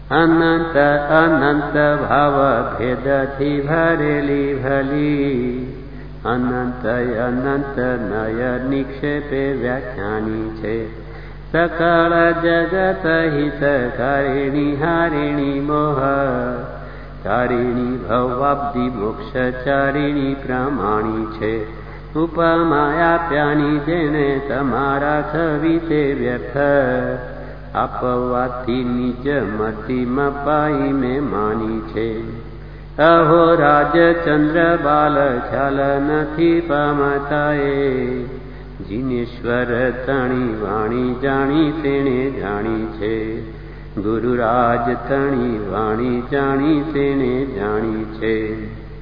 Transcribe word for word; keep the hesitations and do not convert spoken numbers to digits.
અનંત અનંત ભાવ ભેદથી ભરેલી ભલી અનંત અનંત નય નિક્ષેપે વ્યાખ્યાની છે. સકળ જગત હિતકારિણી હારિણી મોહ તારિણી ભવાબ્ધિ મોક્ષચારિણી પ્રમાણી છે. ઉપમા આપ્યાની જેને તમારા છવી તે વ્યર્થ આપવાથી નિજ મતિમાં પાઈ મેં માની છે. અહો રાજચંદ્ર બાલ ખ્યાલ નથી પામતાએ જીનેશ્વર તણી વાણી જાણી તેણે જાણી છે. ગુરુરાજ તણી વાણી જાણી તેણે જાણી છે.